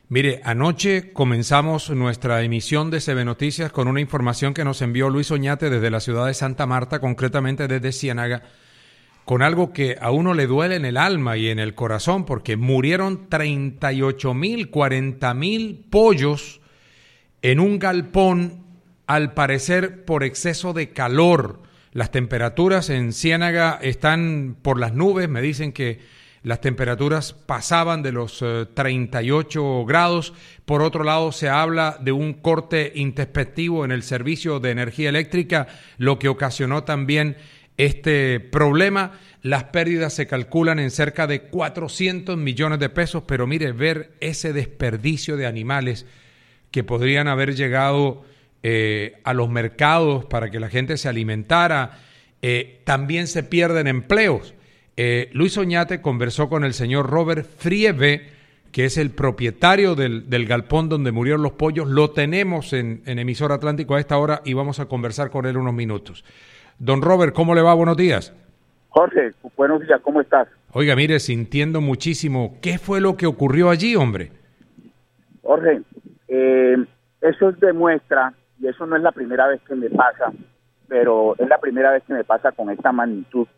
Mire, anoche comenzamos nuestra emisión de CB Noticias con una información que nos envió Luis Oñate desde la ciudad de Santa Marta, concretamente desde Ciénaga, con algo que a uno le duele en el alma y en el corazón, porque murieron 38,000, 40,000 pollos en un galpón, al parecer por exceso de calor. Las temperaturas en Ciénaga están por las nubes, me dicen que las temperaturas pasaban de los 38 grados. Por otro lado, se habla de un corte intempestivo en el servicio de energía eléctrica, lo que ocasionó también este problema. Las pérdidas se calculan en cerca de 400 millones de pesos, pero mire, ver ese desperdicio de animales que podrían haber llegado a los mercados para que la gente se alimentara, también se pierden empleos. Luis Oñate conversó con el señor Robert Friebe, que es el propietario del galpón donde murieron los pollos. Lo tenemos en Emisor Atlántico a esta hora y vamos a conversar con él unos minutos. Don Robert, ¿cómo le va? Buenos días. Jorge, buenos días, ¿cómo estás? Oiga, mire, sintiendo muchísimo, ¿qué fue lo que ocurrió allí, hombre? Jorge, eso demuestra, y eso no es la primera vez que me pasa, pero es la primera vez que me pasa con esta magnitud.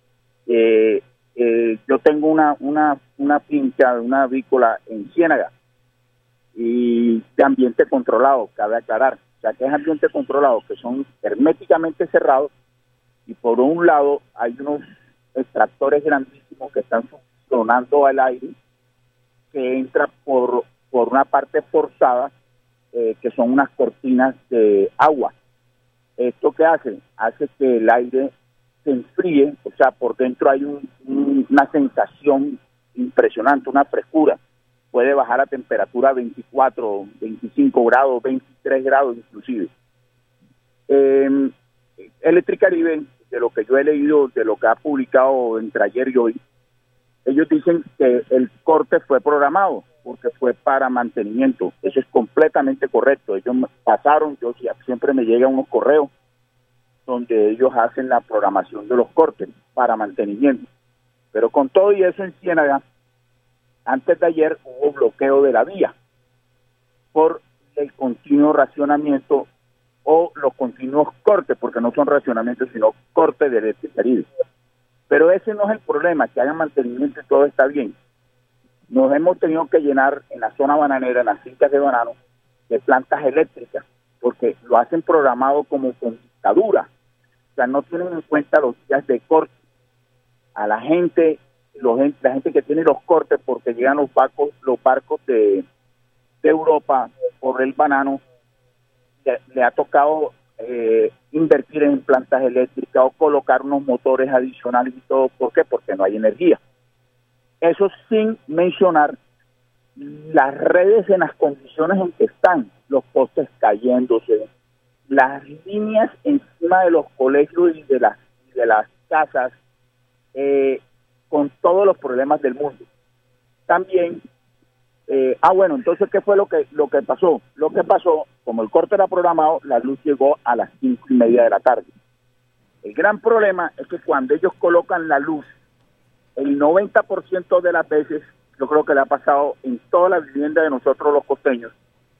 Yo tengo una finca, una avícola en Ciénaga, y de ambiente controlado, cabe aclarar. O sea, que es ambiente controlado, que son herméticamente cerrados, y por un lado hay unos extractores grandísimos que están succionando al aire, que entra por una parte forzada, que son unas cortinas de agua. ¿Esto qué hace? Hace que el aire se enfríe, o sea, por dentro hay una sensación impresionante, una frescura. Puede bajar a temperatura 24, 25 grados, 23 grados inclusive. Electricaribe, de lo que yo he leído, de lo que ha publicado entre ayer y hoy, ellos dicen que el corte fue programado porque fue para mantenimiento. Eso es completamente correcto. Ellos pasaron, yo siempre me llegan unos correos donde ellos hacen la programación de los cortes para mantenimiento. Pero con todo y eso en Ciénaga, antes de ayer hubo bloqueo de la vía por el continuo racionamiento o los continuos cortes, porque no son racionamientos, sino cortes de Electricaribe. Pero ese no es el problema, que haya mantenimiento y todo está bien. Nos hemos tenido que llenar en la zona bananera, en las fincas de banano, de plantas eléctricas, porque lo hacen programado como con dictadura. O sea, no tienen en cuenta los días de corte. A la gente que tiene los cortes, porque llegan los barcos de Europa por el banano, le ha tocado invertir en plantas eléctricas o colocar unos motores adicionales y todo. ¿Por qué? Porque no hay energía. Eso sin mencionar las redes en las condiciones en que están, los postes cayéndose, las líneas encima de los colegios y de las casas, con todos los problemas del mundo. También, bueno, entonces, ¿qué fue lo que pasó? Lo que pasó, como el corte era programado, la luz llegó a las 5:30 de la tarde. El gran problema es que cuando ellos colocan la luz, el 90% de las veces, yo creo que le ha pasado en toda la vivienda de nosotros los costeños,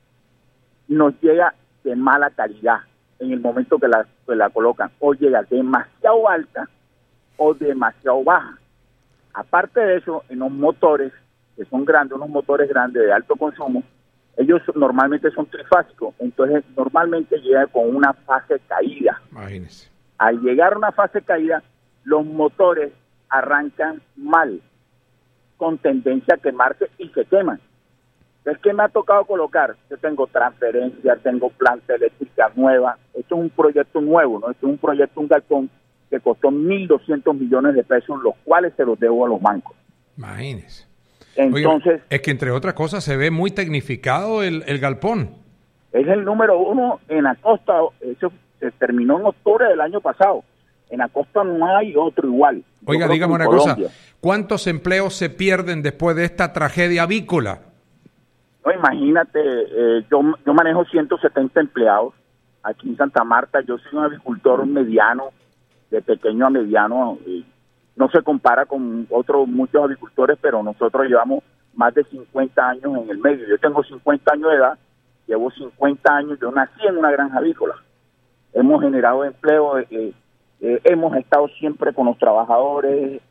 nos llega de mala calidad en el momento que la colocan, o llega demasiado alta o demasiado baja. Aparte de eso, en los motores, que son grandes, unos motores grandes de alto consumo, ellos normalmente son trifásicos, entonces normalmente llegan con una fase caída. Imagínese. Al llegar a una fase caída, los motores arrancan mal, con tendencia a quemarse y se queman. Entonces, ¿qué me ha tocado colocar? Yo tengo transferencia, tengo planta eléctrica nueva. Esto es un proyecto nuevo, ¿no? Esto es un proyecto, un galpón que costó 1.200 millones de pesos, los cuales se los debo a los bancos. Imagínese. Entonces, oiga, es que entre otras cosas se ve muy tecnificado el galpón. Es el número 1 en la costa. Eso se terminó en octubre del año pasado. En la costa no hay otro igual. Oiga, dígame una cosa, ¿cuántos empleos se pierden después de esta tragedia avícola? No, imagínate, yo manejo 170 empleados aquí en Santa Marta. Yo soy un avicultor mediano, de pequeño a mediano. No se compara con muchos avicultores, pero nosotros llevamos más de 50 años en el medio. Yo tengo 50 años de edad, llevo 50 años, yo nací en una granja avícola. Hemos generado empleo, hemos estado siempre con los trabajadores,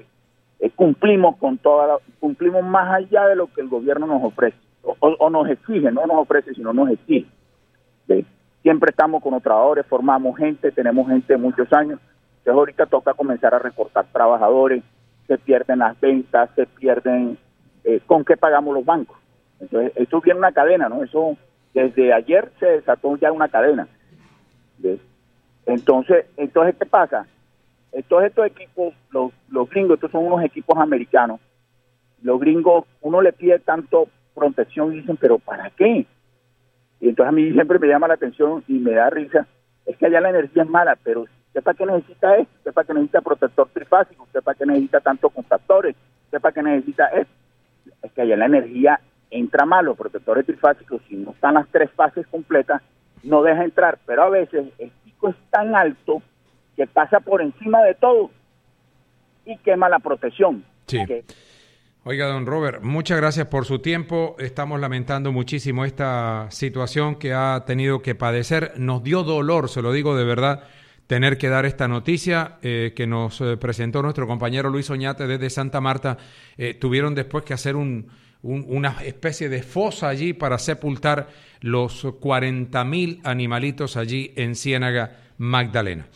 cumplimos más allá de lo que el gobierno nos ofrece, o nos exige, no nos ofrece, sino nos exige. Siempre estamos con los trabajadores, formamos gente, tenemos gente de muchos años. Entonces ahorita toca comenzar a recortar trabajadores, se pierden las ventas, se pierden, ¿con qué pagamos los bancos? Entonces esto viene una cadena, ¿no? Eso desde ayer se desató ya una cadena. ¿Ves? Entonces, ¿qué pasa? Estos equipos, los gringos, estos son unos equipos americanos. Los gringos, uno le pide tanto protección y dicen, ¿pero para qué? Y entonces a mí siempre me llama la atención y me da risa, es que allá la energía es mala, pero ¿usted para qué necesita esto? ¿Usted para qué necesita protector trifásico? ¿Usted para qué necesita tantos contactores? ¿Usted para qué necesita esto? Es que allá la energía entra mal, los protectores trifásicos, si no están las 3 fases completas, no deja entrar, pero a veces el pico es tan alto que pasa por encima de todo y quema la protección. Sí. Oiga, don Robert, muchas gracias por su tiempo. Estamos lamentando muchísimo esta situación que ha tenido que padecer. Nos dio dolor, se lo digo de verdad, tener que dar esta noticia que nos presentó nuestro compañero Luis Oñate desde Santa Marta. Tuvieron después que hacer una especie de fosa allí para sepultar los 40,000 animalitos allí en Ciénaga Magdalena.